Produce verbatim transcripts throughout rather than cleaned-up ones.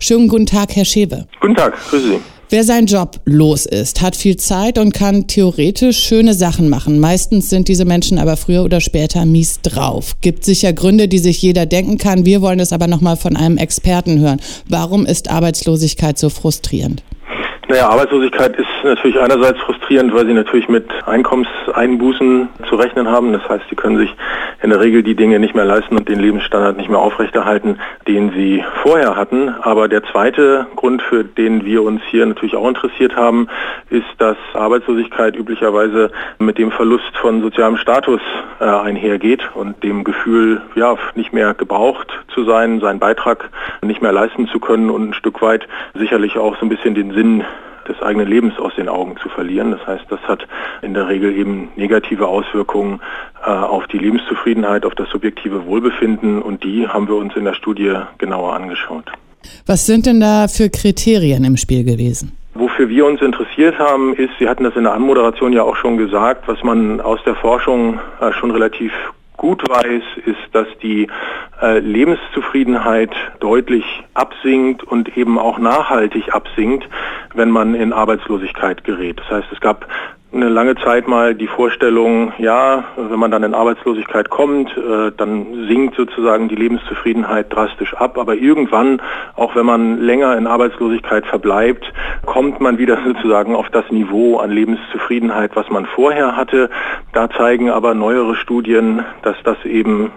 Schönen guten Tag, Herr Schewe. Guten Tag, grüße Sie. Wer seinen Job los ist, hat viel Zeit und kann theoretisch schöne Sachen machen. Meistens sind diese Menschen aber früher oder später mies drauf. Gibt sicher Gründe, die sich jeder denken kann. Wir wollen es aber nochmal von einem Experten hören. Warum ist Arbeitslosigkeit so frustrierend? Naja, Arbeitslosigkeit ist natürlich einerseits frustrierend, weil sie natürlich mit Einkommenseinbußen zu rechnen haben. Das heißt, sie können sich in der Regel die Dinge nicht mehr leisten und den Lebensstandard nicht mehr aufrechterhalten, den sie vorher hatten. Aber der zweite Grund, für den wir uns hier natürlich auch interessiert haben, ist, dass Arbeitslosigkeit üblicherweise mit dem Verlust von sozialem Status äh, einhergeht und dem Gefühl, ja, nicht mehr gebraucht zu sein, seinen Beitrag nicht mehr leisten zu können und ein Stück weit sicherlich auch so ein bisschen den Sinn des eigenen Lebens aus den Augen zu verlieren. Das heißt, das hat in der Regel eben negative Auswirkungen äh, auf die Lebenszufriedenheit, auf das subjektive Wohlbefinden, und die haben wir uns in der Studie genauer angeschaut. Was sind denn da für Kriterien im Spiel gewesen? Wofür wir uns interessiert haben, ist, Sie hatten das in der Anmoderation ja auch schon gesagt, was man aus der Forschung äh, schon relativ gut weiß, ist, dass die äh, Lebenszufriedenheit deutlich absinkt und eben auch nachhaltig absinkt, wenn man in Arbeitslosigkeit gerät. Das heißt, es gab eine lange Zeit mal die Vorstellung, ja, wenn man dann in Arbeitslosigkeit kommt, äh, dann sinkt sozusagen die Lebenszufriedenheit drastisch ab. Aber irgendwann, auch wenn man länger in Arbeitslosigkeit verbleibt, kommt man wieder sozusagen auf das Niveau an Lebenszufriedenheit, was man vorher hatte. Da zeigen aber neuere Studien, dass das eben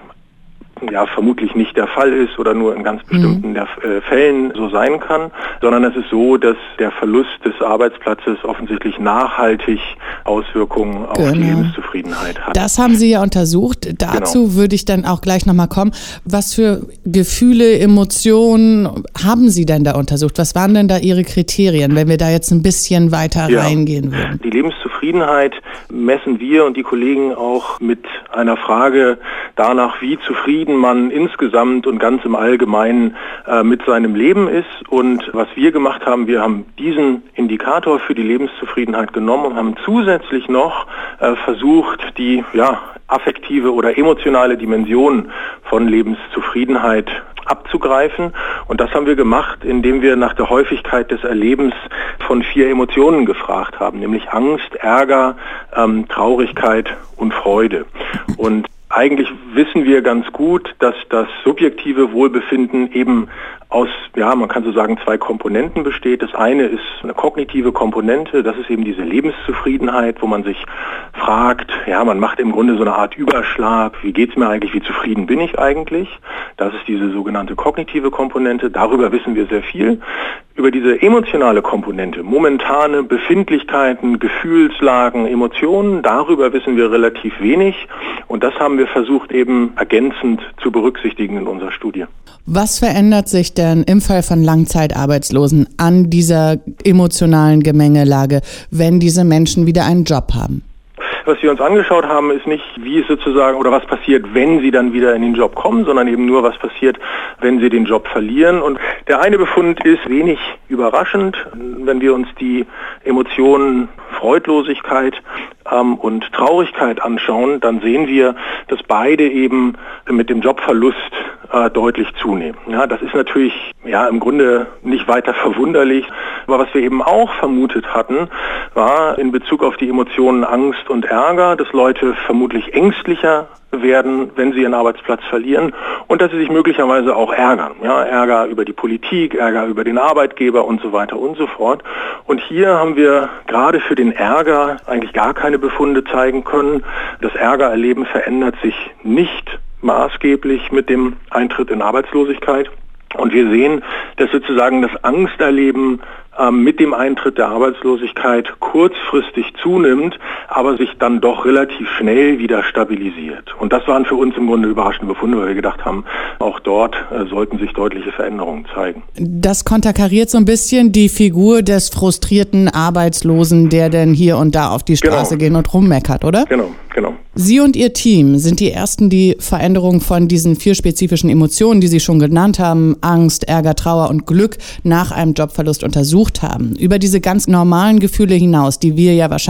ja vermutlich nicht der Fall ist oder nur in ganz bestimmten mhm. der, äh, Fällen so sein kann, sondern es ist so, dass der Verlust des Arbeitsplatzes offensichtlich nachhaltig Auswirkungen auf genau. die Lebenszufriedenheit hat. Das haben Sie ja untersucht. Dazu genau. würde ich dann auch gleich nochmal kommen. Was für Gefühle, Emotionen haben Sie denn da untersucht? Was waren denn da Ihre Kriterien, wenn wir da jetzt ein bisschen weiter ja. reingehen würden? Die Lebenszufriedenheit messen wir und die Kollegen auch mit einer Frage danach, wie zufrieden man insgesamt und ganz im Allgemeinen äh, mit seinem Leben ist. Und was wir gemacht haben, wir haben diesen Indikator für die Lebenszufriedenheit genommen und haben zusätzlich noch äh, versucht, die ja, affektive oder emotionale Dimension von Lebenszufriedenheit abzugreifen. Und das haben wir gemacht, indem wir nach der Häufigkeit des Erlebens von vier Emotionen gefragt haben, nämlich Angst, Ärger, ähm, Traurigkeit und Freude. Und eigentlich wissen wir ganz gut, dass das subjektive Wohlbefinden eben aus, ja, man kann so sagen, zwei Komponenten besteht. Das eine ist eine kognitive Komponente, das ist eben diese Lebenszufriedenheit, wo man sich fragt, ja, man macht im Grunde so eine Art Überschlag, wie geht's mir eigentlich, wie zufrieden bin ich eigentlich? Das ist diese sogenannte kognitive Komponente, darüber wissen wir sehr viel. Über diese emotionale Komponente, momentane Befindlichkeiten, Gefühlslagen, Emotionen, darüber wissen wir relativ wenig. Und das haben wir versucht eben ergänzend zu berücksichtigen in unserer Studie. Was verändert sich denn im Fall von Langzeitarbeitslosen an dieser emotionalen Gemengelage, wenn diese Menschen wieder einen Job haben? Was wir uns angeschaut haben, ist nicht, wie es sozusagen oder was passiert, wenn sie dann wieder in den Job kommen, sondern eben nur, was passiert, wenn sie den Job verlieren. Und der eine Befund ist wenig überraschend, wenn wir uns die Emotionen Freudlosigkeit ähm, und Traurigkeit anschauen, dann sehen wir, dass beide eben mit dem Jobverlust äh, deutlich zunehmen. Ja, das ist natürlich ja im Grunde nicht weiter verwunderlich, aber was wir eben auch vermutet hatten, war in Bezug auf die Emotionen Angst und Ärger, dass Leute vermutlich ängstlicher werden, wenn sie ihren Arbeitsplatz verlieren, und dass sie sich möglicherweise auch ärgern. Ja, Ärger über die Politik, Ärger über den Arbeitgeber und so weiter und so fort. Und hier haben wir gerade für den Ärger eigentlich gar keine Befunde zeigen können. Das Ärgererleben verändert sich nicht maßgeblich mit dem Eintritt in Arbeitslosigkeit. Und wir sehen, dass sozusagen das Angsterleben äh, mit dem Eintritt der Arbeitslosigkeit kurzfristig zunimmt, aber sich dann doch relativ schnell wieder stabilisiert. Und das waren für uns im Grunde überraschende Befunde, weil wir gedacht haben, auch dort äh, sollten sich deutliche Veränderungen zeigen. Das konterkariert so ein bisschen die Figur des frustrierten Arbeitslosen, der denn hier und da auf die Straße genau. gehen und rummeckert, oder? Genau, genau. Sie und Ihr Team sind die Ersten, die Veränderungen von diesen vier spezifischen Emotionen, die Sie schon genannt haben, Angst, Ärger, Trauer und Glück, nach einem Jobverlust untersucht haben. Über diese ganz normalen Gefühle hinaus, die wir ja wahrscheinlich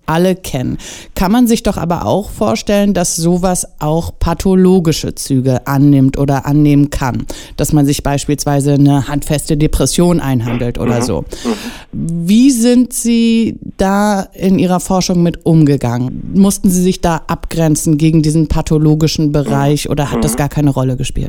alle kennen. Kann man sich doch aber auch vorstellen, dass sowas auch pathologische Züge annimmt oder annehmen kann. Dass man sich beispielsweise eine handfeste Depression einhandelt oder so. Wie sind Sie da in Ihrer Forschung mit umgegangen? Mussten Sie sich da abgrenzen gegen diesen pathologischen Bereich oder hat das gar keine Rolle gespielt?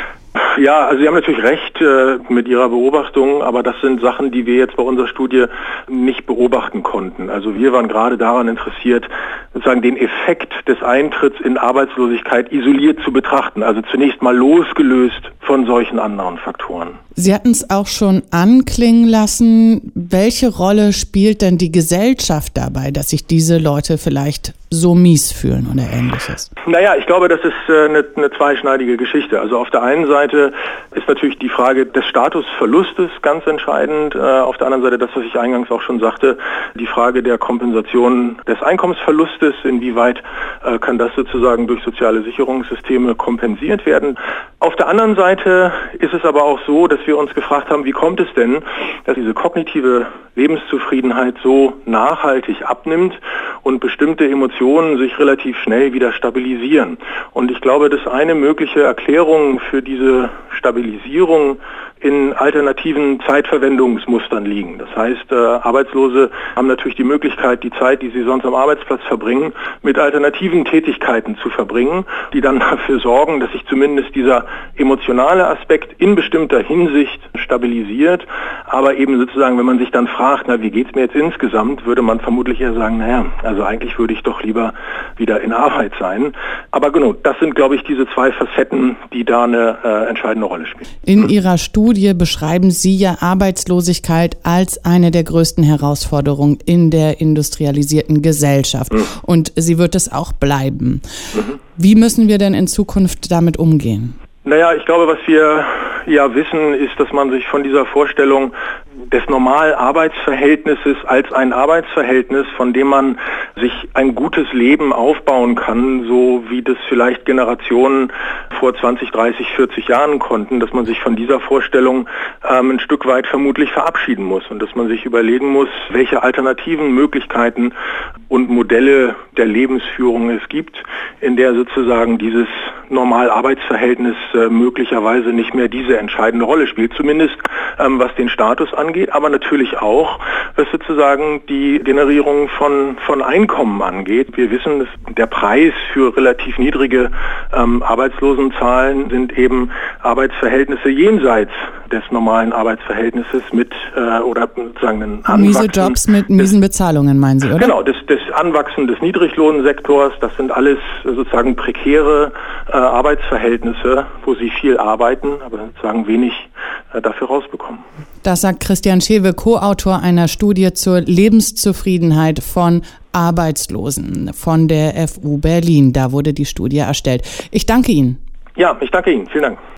Ja, also Sie haben natürlich recht äh, mit Ihrer Beobachtung, aber das sind Sachen, die wir jetzt bei unserer Studie nicht beobachten konnten. Also wir waren gerade daran interessiert, sozusagen den Effekt des Eintritts in Arbeitslosigkeit isoliert zu betrachten, also zunächst mal losgelöst von solchen anderen Faktoren. Sie hatten es auch schon anklingen lassen. Welche Rolle spielt denn die Gesellschaft dabei, dass sich diese Leute vielleicht so mies fühlen oder Ähnliches? Naja, ich glaube, das ist äh, eine, eine zweischneidige Geschichte. Also auf der einen Seite ist natürlich die Frage des Statusverlustes ganz entscheidend. Äh, auf der anderen Seite das, was ich eingangs auch schon sagte, die Frage der Kompensation des Einkommensverlustes. Inwieweit äh, kann das sozusagen durch soziale Sicherungssysteme kompensiert werden? Auf der anderen Seite ist es aber auch so, dass wir uns gefragt haben, wie kommt es denn, dass diese kognitive Lebenszufriedenheit so nachhaltig abnimmt und bestimmte Emotionen sich relativ schnell wieder stabilisieren. Und ich glaube, dass eine mögliche Erklärung für diese Stabilisierung in alternativen Zeitverwendungsmustern liegen. Das heißt, äh, Arbeitslose haben natürlich die Möglichkeit, die Zeit, die sie sonst am Arbeitsplatz verbringen, mit alternativen Tätigkeiten zu verbringen, die dann dafür sorgen, dass sich zumindest dieser emotionale Aspekt in bestimmter Hinsicht stabilisiert. Aber eben sozusagen, wenn man sich dann fragt, na, wie geht's mir jetzt insgesamt, würde man vermutlich eher sagen, naja, also eigentlich würde ich doch lieber wieder in Arbeit sein. Aber genau, das sind, glaube ich, diese zwei Facetten, die da eine äh, entscheidende Rolle spielen. In Ihrer Studie beschreiben Sie ja Arbeitslosigkeit als eine der größten Herausforderungen in der industrialisierten Gesellschaft. Mhm. Und sie wird es auch bleiben. Mhm. Wie müssen wir denn in Zukunft damit umgehen? Naja, ich glaube, was wir ja wissen, ist, dass man sich von dieser Vorstellung des Normalarbeitsverhältnisses als ein Arbeitsverhältnis, von dem man sich ein gutes Leben aufbauen kann, so wie das vielleicht Generationen vor zwanzig, dreißig, vierzig Jahren konnten, dass man sich von dieser Vorstellung ähm, ein Stück weit vermutlich verabschieden muss und dass man sich überlegen muss, welche alternativen Möglichkeiten und Modelle der Lebensführung es gibt, in der sozusagen dieses Normalarbeitsverhältnis äh, möglicherweise nicht mehr diese entscheidende Rolle spielt, zumindest ähm, was den Status angeht, aber natürlich auch, was sozusagen die Generierung von, von Einkommen angeht. Wir wissen, dass der Preis für relativ niedrige ähm, Arbeitslosenzahlen sind eben Arbeitsverhältnisse jenseits des normalen Arbeitsverhältnisses mit äh, oder sozusagen ein Anwachsen. Miese Jobs mit miesen Bezahlungen, meinen Sie, oder? Genau, das, das Anwachsen des Niedriglohnsektors, das sind alles sozusagen prekäre äh, Arbeitsverhältnisse, wo sie viel arbeiten, aber sozusagen wenig äh, dafür rausbekommen. Das sagt Christian Schewe, Co-Autor einer Studie zur Lebenszufriedenheit von Arbeitslosen von der F U Berlin. Da wurde die Studie erstellt. Ich danke Ihnen. Ja, ich danke Ihnen. Vielen Dank.